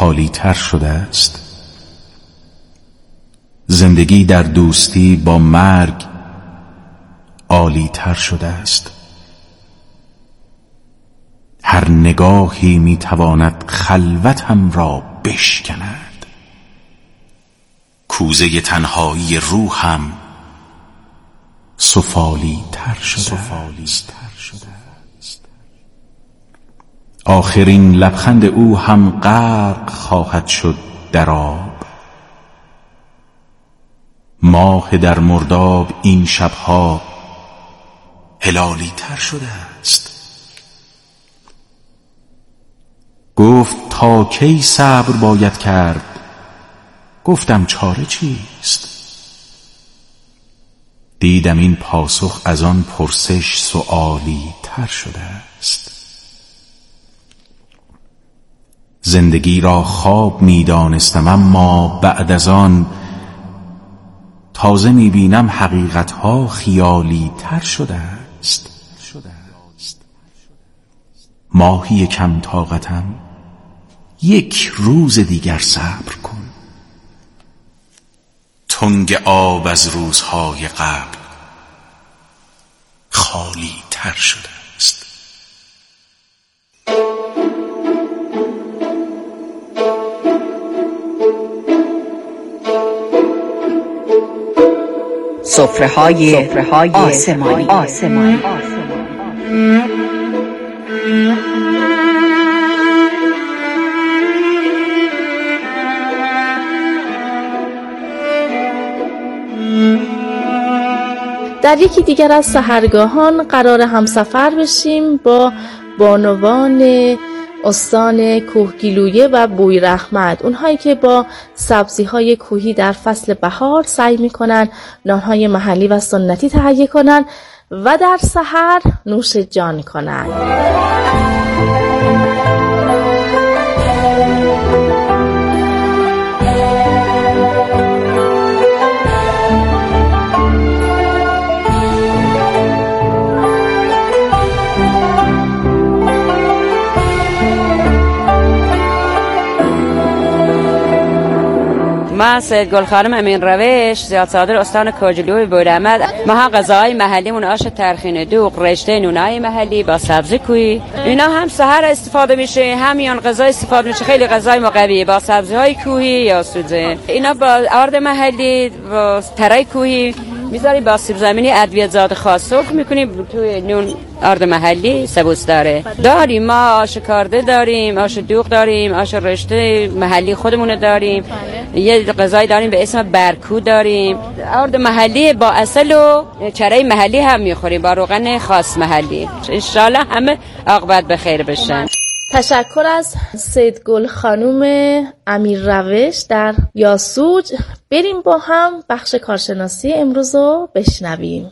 خالی تر شده است. زندگی در دوستی با مرگ عالی تر شده است. هر نگاهی میتواند خلوتم را بشکند. کوزه تنهایی روحم سفالی تر شده است. آخرین لبخند او هم غرق خواهد شد در آب. ماه در مرداب این شبها هلالی تر شده است. گفت تا کی صبر باید کرد؟ گفتم چاره چیست؟ دیدم این پاسخ از آن پرسش سؤالی تر شده است. زندگی را خواب می‌دانستم، اما بعد از آن تازه می‌بینم حقیقت‌ها خیالی تر شده است. ماهی کم طاقتم، یک روز دیگر صبر کن. تنگ آب از روزهای قبل خالی تر شده است. سفره‌های آسمانی. در یکی دیگر از سحرگاهان قرار همسفر بشیم با بانوان استان کوهگیلویه و بویراحمد، اونهایی که با سبزی‌های کوهی در فصل بهار سعی می‌کنن نان‌های محلی و سنتی تهیه کنن و در سحر نوش جان کنن. من سید گل خانم امین روش، زیاد صادر استان کوهگیلویه بویراحمد. ما هم غذاهای محلیمون آش ترخین دوغ، رشته نونای محلی با سبزی کوهی، اینا هم سحر استفاده میشه، همیان غذا استفاده میشه. خیلی غذای ما قویه با سبزی‌های کوهی یا سوزه. اینا با آرد محلی و ترای کوهی میذاری با سیب زمینی ادویه‌زاد خاص سرخ میکنیم توی نون آرد محلی سبوس داره. داریم ما آش کارده داریم، آش دوغ داریم، آش رشته محلی خودمون داریم. یه غذایی داریم به اسم برکو داریم. آرد محلی با عسل و چره محلی هم میخوریم با روغن خاص محلی. انشالله همه عاقبت به خیر بشن. تشکر از سید گل خانم امیر روش در یاسوج. بریم با هم بخش کارشناسی امروز رو بشنویم.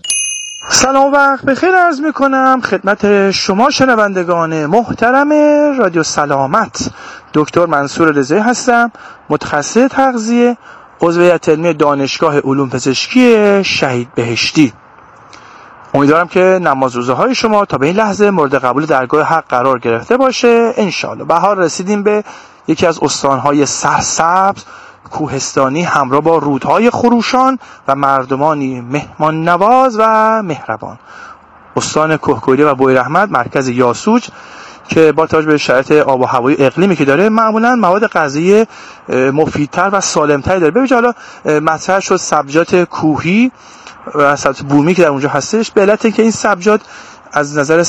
سلام وقت بخیر عرض میکنم خدمت شما شنوندگان محترم رادیو سلامت. دکتر منصور رضایی هستم، متخصص تغذیه، عضو هیئت علمی دانشگاه علوم پزشکی شهید بهشتی. امیدوارم که نماز روزه های شما تا به این لحظه مورد قبول درگاه حق قرار گرفته باشه. انشالله بهار رسیدیم به یکی از استانهای سرسبز کوهستانی همراه با رودهای خروشان و مردمانی مهمان نواز و مهربان. استان کوهگیلویه و بویراحمد مرکز یاسوج که با توجه به شرایط آب و هوایی اقلیمی که داره معمولا مواد غذایی مفیدتر و سالمتری داره. ببینید حالا مطرح شد سبزیجات کوهی و سبزیجات بومی که در اونجا هستش، به علت اینکه این سبزیجات از نظر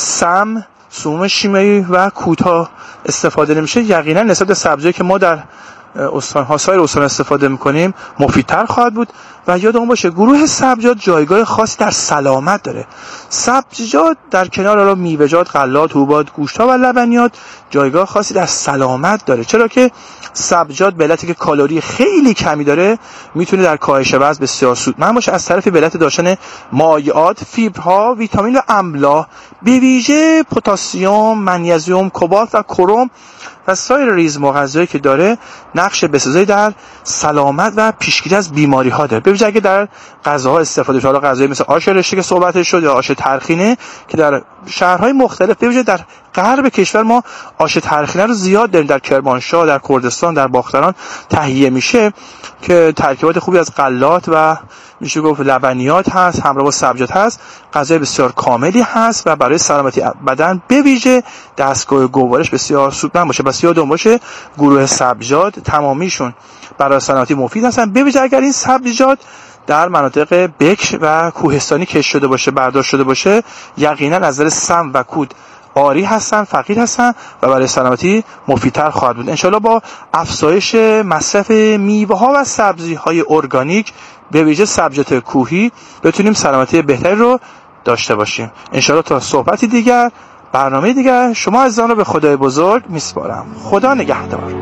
سموم شیمیایی و کوتاه استفاده نمیشه، یقینا نسبت به سبزیایی که ما در استان‌ها سایر استان استفاده می‌کنیم مفیدتر خواهد بود. و یادمون باشه گروه سبزیجات جایگاه خاصی در سلامت داره. سبزیجات در کنار میوه‌جات، غلات، حبوبات، گوشت‌ها و لبنیات جایگاه خاصی در سلامت داره، چرا که سبزیجات به علتی که کالری خیلی کمی داره میتونه در کاهش وزن بسیار سودمند باشه. از طرفی به علت داشتن مایعات، فیبرها، ویتامین و املاح، به ویژه پتاسیم، منیزیم، کوبالت و کرم و سایر ریزم‌ها غذایی که داره نقش بسزایی در سلامت و پیشگیری از بیماری‌ها داره. ببینید اگه در غذاها استفاده شده، غذایی مثل آش رشته که صحبتش شد یا آش ترخینه که در شهرهای مختلف ببینید در غرب کشور ما آش ترخینه رو زیاد داریم، در کرمانشاه، در کردستان، در باختران تهیه میشه که ترکیبات خوبی از غلات و میشه گفت لبنیات هست، همراه با سبزیجات هست. غذای بسیار کاملی هست و برای سلامتی بدن به ویژه دستگاه گوارش بسیار سودمند باشه. بس یادتون باشه گروه سبزیجات تمامیشون برای سلامتی مفید هستن، به ویژه اگر این سبزیجات در مناطق بکر و کوهستانی کشت شده باشه، برداشت شده باشه، یقینا از نظر سم و کود آری هستن، فقیر هستن و برای سلامتی مفیدتر خواهد بود. انشالله با افزایش مصرف میوه ها و سبزی های ارگانیک به ویژه سبزیجات کوهی بتونیم سلامتی بهتری رو داشته باشیم. انشالله تا صحبتی دیگر، برنامه دیگر، شما عزیزان رو به خدای بزرگ میسپارم. خدا نگهدار.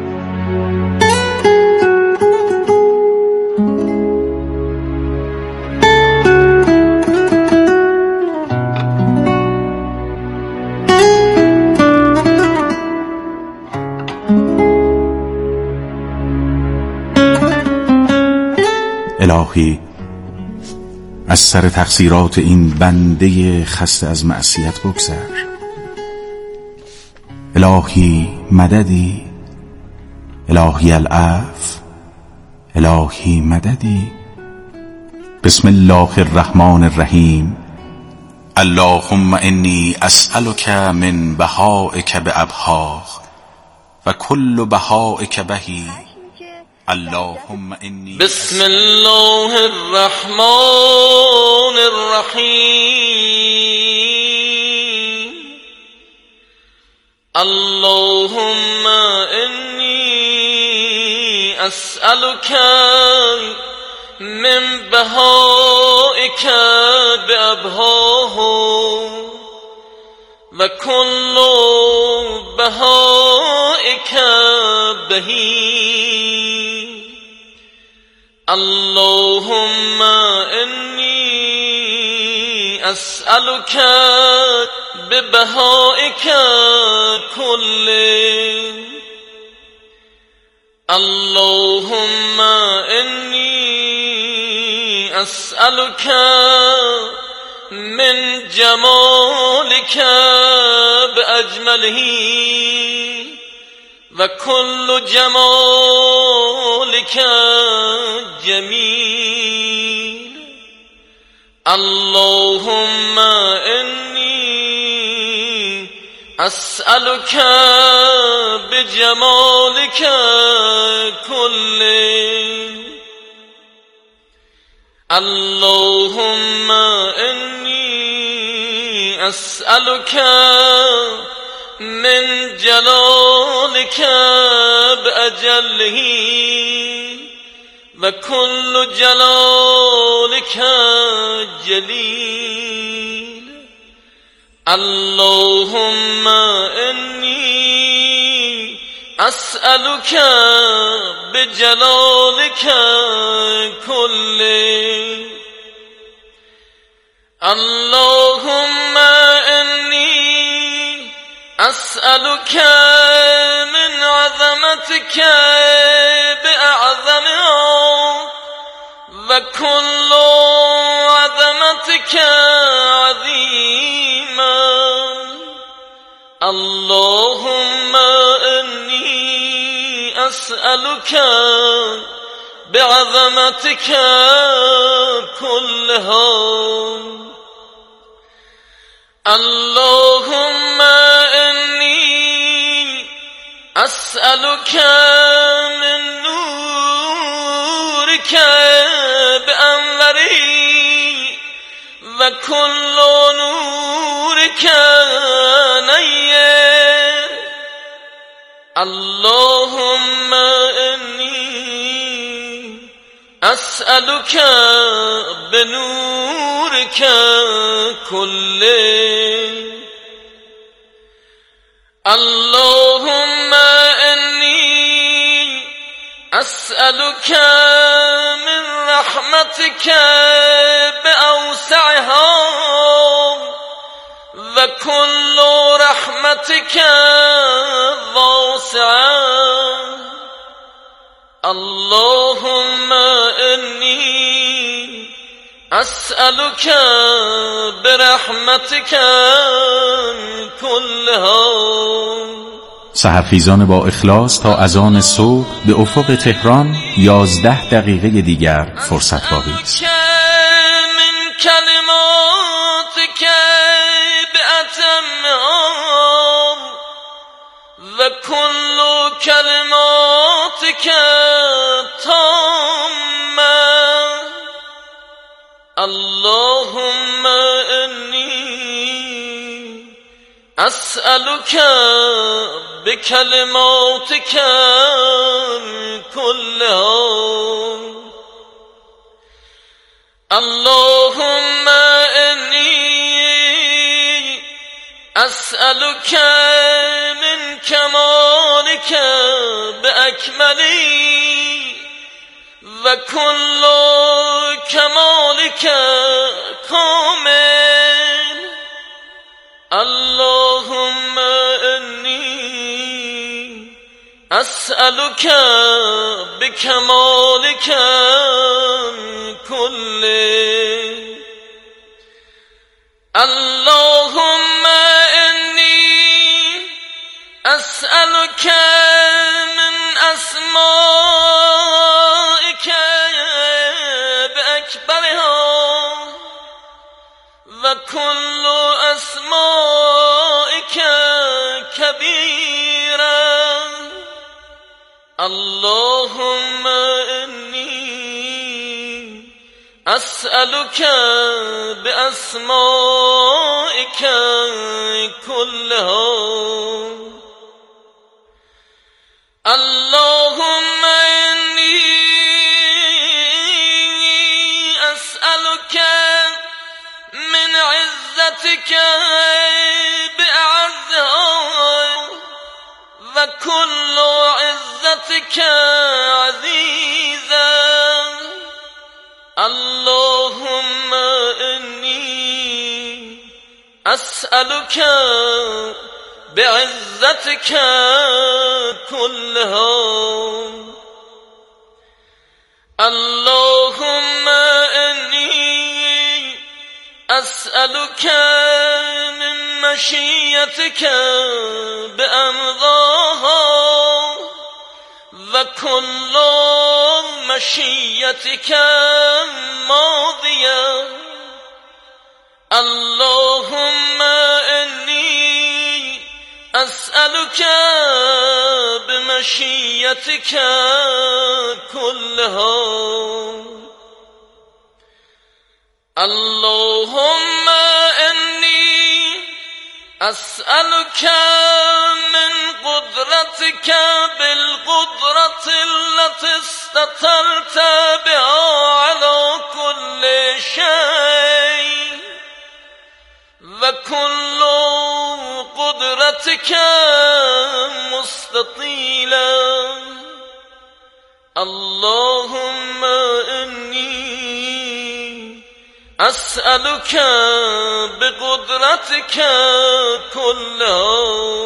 الهی از سر تقصیرات این بنده خسته از معصیت بگذر. الهی مددی، الهی العفو، الهی مددی. بسم الله الرحمن الرحیم. اللهم انی اسألک من بهائک بأبها و کل بهائک بهی. اللهم انی بسم الله الرحمن الرحیم. اللهم انی اسألک من بهائک بأبهاه و کل بهائک بهی. اللهم انی اسألک ببهائک كله. اللهم انی اسألک من جمالک بأجمله و كل جمالك جميل. اللهم إني أسألك بجمالك كله. اللهم إني أسألك من جلالك بأجله و كل جلالك جليل. اللهم إني أسألك بجلالك كله. اللهم إني أسألك من عظمتك بأعظمها و كل عظمتك عظيما. اللهم إني أسألك بعظمتك كلها. اللهم إني أسألك من نورك بأنوره و كل نورك نير. اللهم إني أسألك بنورك كله. اللهم إني أسألك من رحمتك بأوسعها و كل رحمتك واسعة. اللهم إني أسألك برحمتك كلها. سحرخیزان با اخلاص تا اذان صبح به افق تهران 11 دقیقه دیگر فرصت باقی است. من کلماتک بأتمها و کل کلماتک تامه. اللهم انی أسألك بكلماتك كلها. اللهم إني أسألك من كمالك بأكمله وكل كمالك كامل. اللهم إني أسألك بكمالك كله. اللهم إني أسألك من أسمائك بأكبرها وكل أسمائك كبيرا. اللهم إني أسألك بأسمائك كلها. اللهم إني أسألك من عزتك بأعزها وكل عزتك عزيزا. اللهم إني أسألك بعزتك كلها. اللهم إني أسألك من مشيتك بأمضاها وكل مشيتك ماضية. اللهم إني أسألك بمشيتك كلها. اللهم إني أسألك من قدرتك بالقدرة التي استطرت بها على كل شيء وكل قدرتك مستطيلا. اللهم إني أسألك بقدرتك كلها.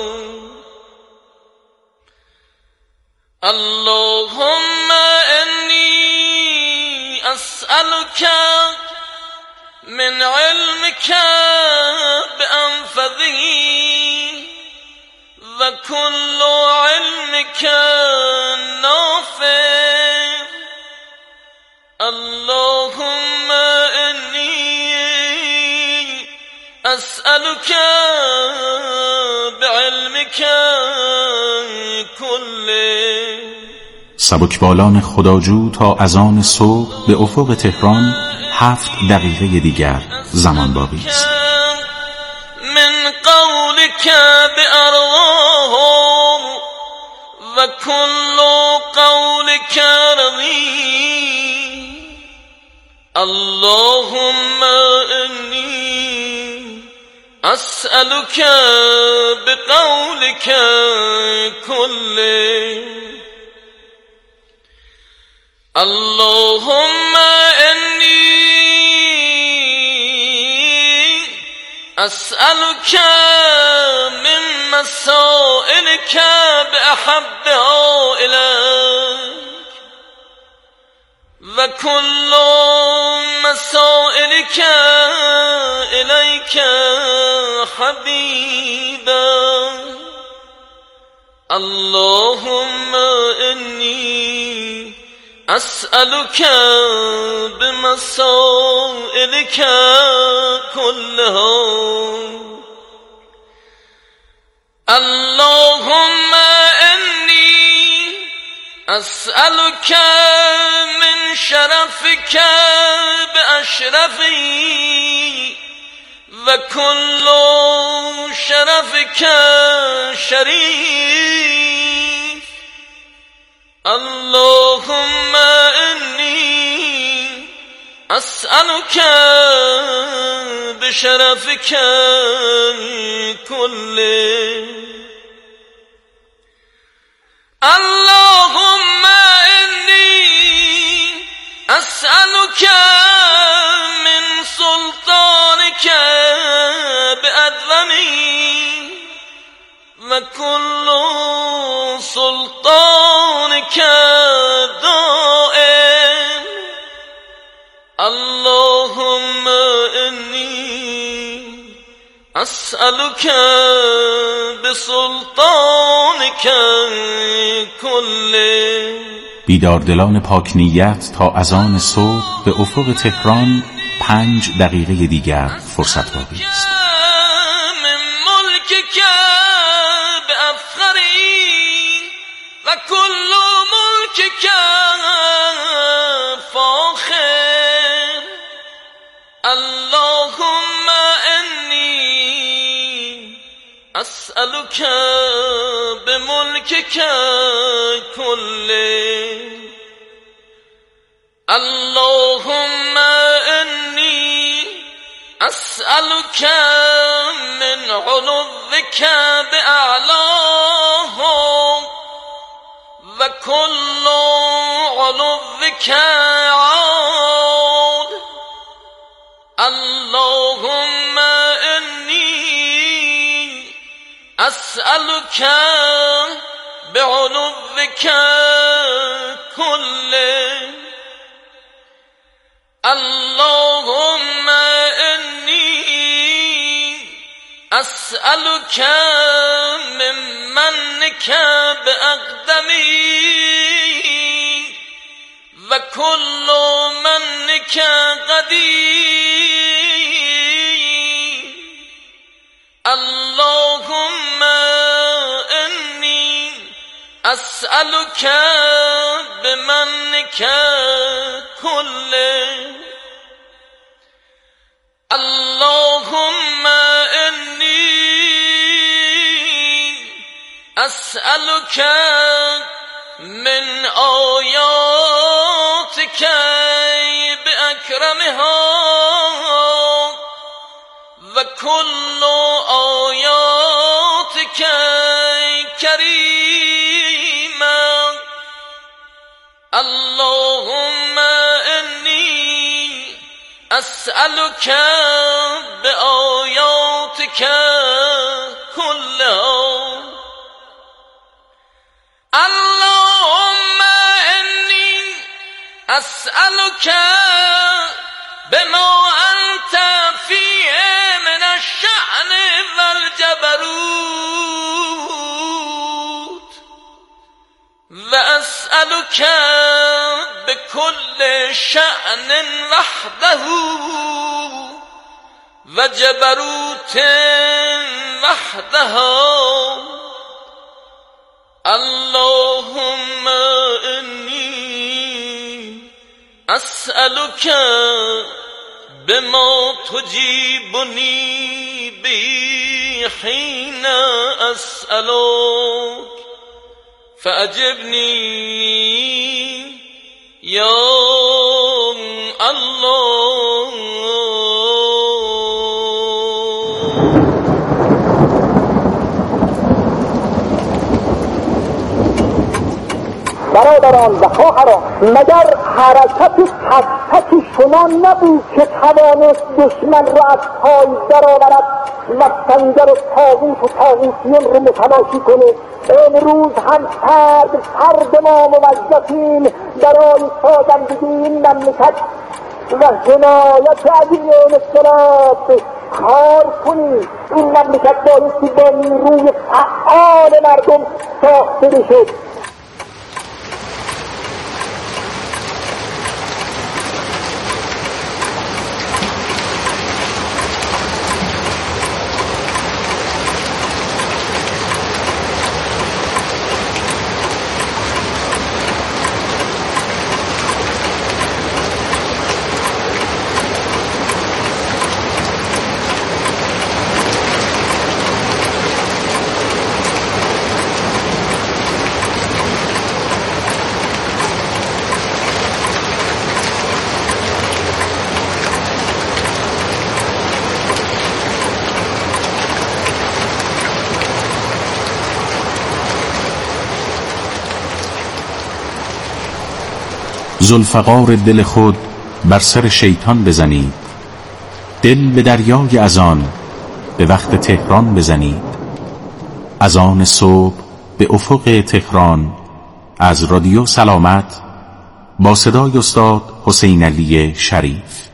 اللهم إني أسألك من علمك بأنفذه وكل علمك نافع. اللهم إني أسألك بعلمك كله. سبکبالان خداجو تا اذان صبح به افق تهران 7 دقیقه دیگر زمان باقی است. من قولك بأرواهم وكل قولك رضي. اللهم إني أسألك بقولك كله. اللهم إني أسألك من مسائلك بأحبها إليك وكل مسائل بك إليك حبيبا اللهم إني أسألك بمسائلك كلها اللهم إني أسألك من شرفك بأشرفي وكل شرفك شريف اللهم إني أسألك بشرفك كله اللهم إني أسألك من سلطانك بأدومي وكل سلطانك دائم اللهم إني أسألك بسلطانك كله. بیداردلان پاک نیت تا اذان صبح به افق تهران 5 دقیقه دیگر فرصت باقی است. من ملکک بأفخری و کل ملکک فاخر اللهم انی أسألك بملكك كله اللهم إني أسألك من علوك بأعلاه وكل علوك عال اللهم أسألك بعلوك كله اللهم إني أسألك من منك بأقدمي وكل منك قدير اللهم إني أسألك بمنك كله اللهم إني أسألك من آياتك بأكرمها وكل آياتك كريما اللهم إني أسألك بآياتك كلها اللهم إني أسألك بما أنت فيه من الشأن والجبروت وأسألك بكل شأن وحده وجبروت وحدها اللهم إني أسألك بما تجيبني به حين أسألك فأجبني يا الله. برادران و خواهران، مگر حرکت تک تک شما نبود که توانست دشمن را از پای درآورد و سنگر و طاغوت و طاغوتیون را متلاشی کنه؟ امروز هم فرد ما موظفیم برای سازندگی این مملکت و حمایت علیه انقلاب کار کنید. این مملکت بایستی با نیروی فعال مردم ساخته بشه. ذوالفقار دل خود بر سر شیطان بزنید، دل به دریای اذان به وقت تهران بزنید. اذان صبح به افق تهران از رادیو سلامت با صدای استاد حسین علی شریف.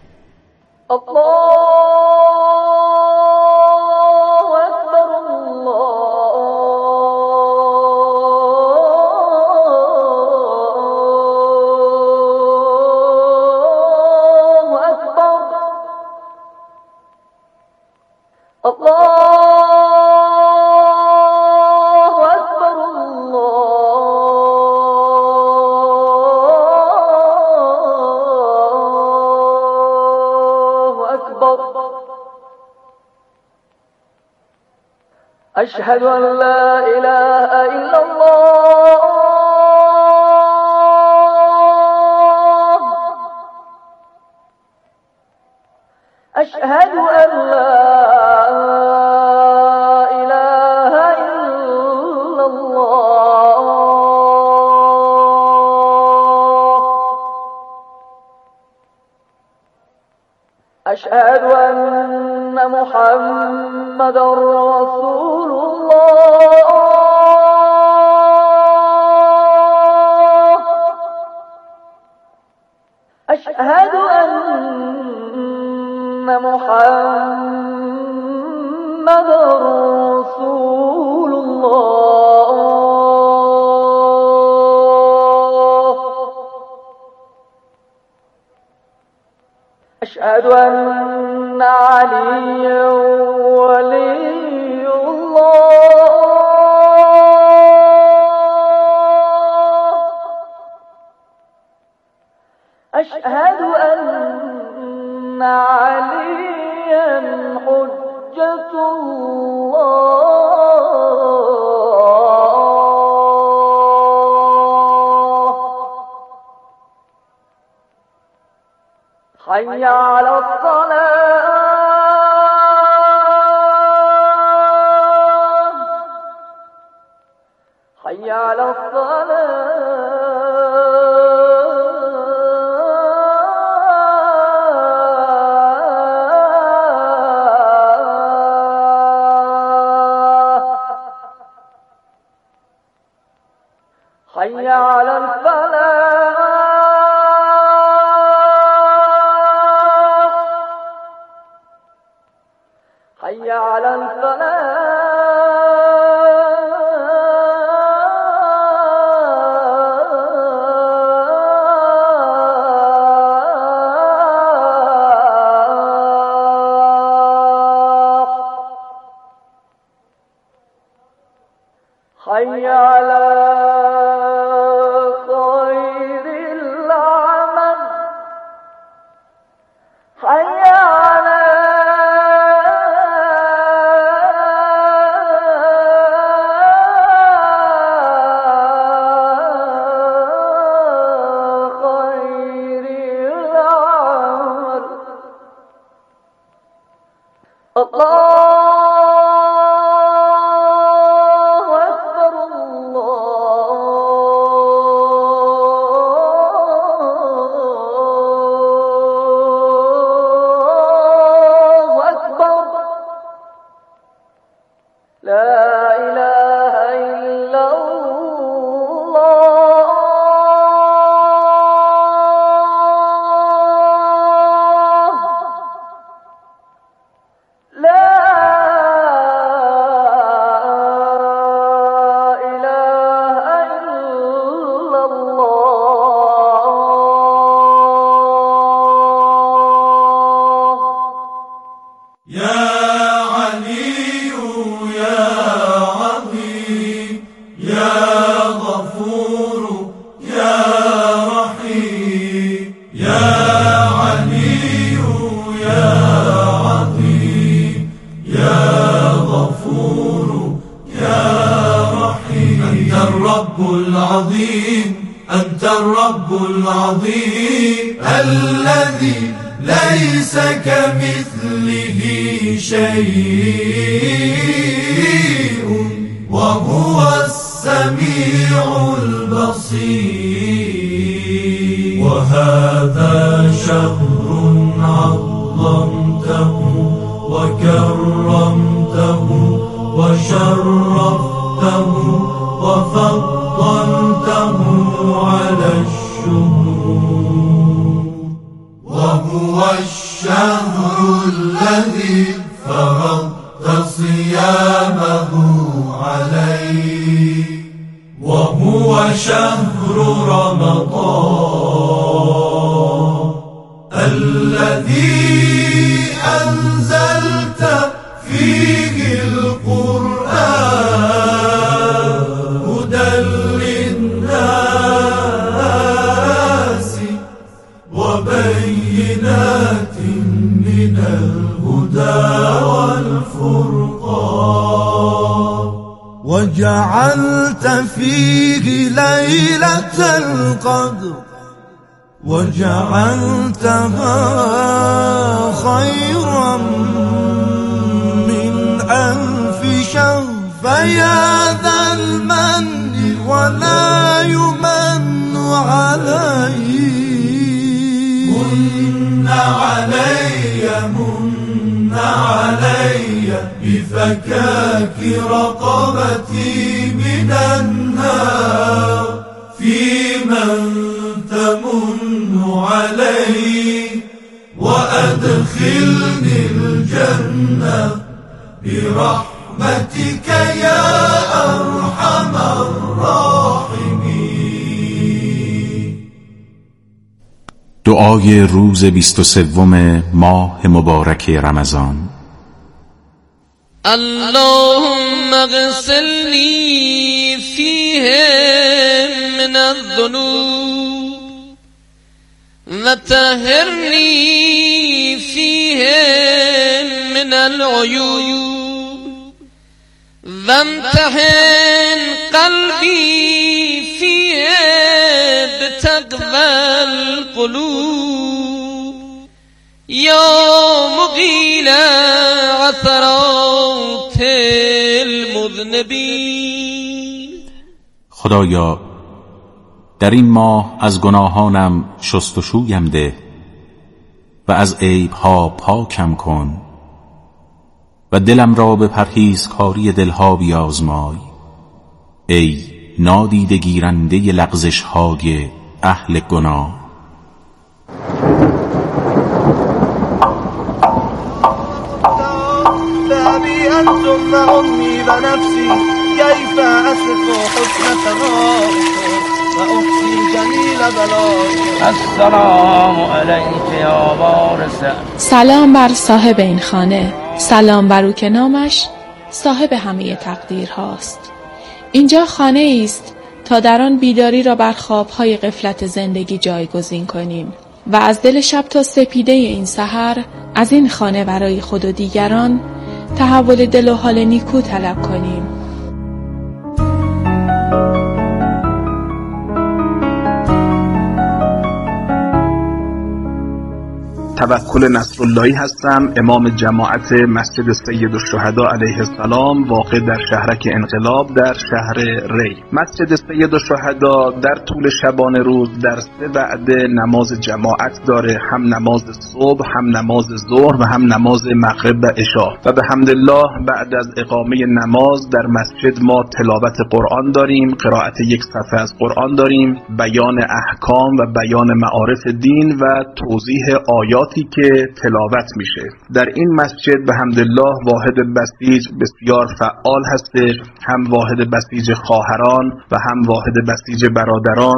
أشهد أن لا إله إلا الله أشهد أن لا إله إلا الله أشهد أن محمدا رسول الله أشهد أن محمدا رسول الله أشهد أن عليا ولي الله أشهد أن عليا حجة الله حي على الصلاة حي على الصلاة حي على الفلاح حي على الفلاح حي على خير العمل حي على خير العمل الله أكبر الله العظيم أنت الرب العظيم الذي ليس كمثله شيء وهو السميع البصير وهذا شهر عظمته وكرمته وشرفته وفضلته على الشهور وهو الشهر الذي فرضت صيامه عليه وهو شهر رمضان الذي أنزلت فيه القرآن هدى للناس وبينات من الهدى والفرقان وجعلت فيه ليلة القدر وجعلتها خيرا من ألف شهر فيا ذا المن ولا يمن عليه من علي بفكاك رقبتي من النار في من تمن علي وأدخلني الجنة برحمتك يا أرحم الراحمين. دعای روز 23 ماه مبارک رمضان. اللهم اغسلني فيه من الذنوب وطهرني فيه من العيوب وامتحن قلبي فيه بتقوى القلوب يا مقيل عثرات المذنبين. خدایا در این ماه از گناهانم شستشویم ده و از عیبها پاکم کن و دلم را به پرهیزکاری دلها بیازمای ای نادیده گیرنده لغزش‌های اهل گناه. بأبي أنتم أمي ونفسي كيف أصف حسن ثنائك وأحصي جميل بلائك. السلام عليك يا وارث. سلام بر صاحب این خانه، سلام بر او که نامش صاحب همه تقدیر هاست. اینجا خانه است تا در آن بیداری را بر خوابهای غفلت زندگی جایگزین کنیم و از دل شب تا سپیده این سحر از این خانه برای خود و دیگران تحول دل و حال نیکو طلب کنیم. توکل نصراللهی هستم، امام جماعت مسجد سید الشهدا علیه السلام واقع در شهرک انقلاب در شهر ری. مسجد سید الشهدا در طول شبانه روز در 3 وعده نماز جماعت داره، هم نماز صبح، هم نماز ظهر و هم نماز مغرب و عشا. و به حمدالله بعد از اقامه نماز در مسجد ما تلاوت قرآن داریم، قرائت یک صفحه از قرآن داریم، بیان احکام و بیان معارف دین و توضیح آیاتی که تلاوت میشه. در این مسجد به حمدالله واحد بسیج بسیار فعال هستش، هم واحد بسیج خواهران و هم واحد بسیج برادران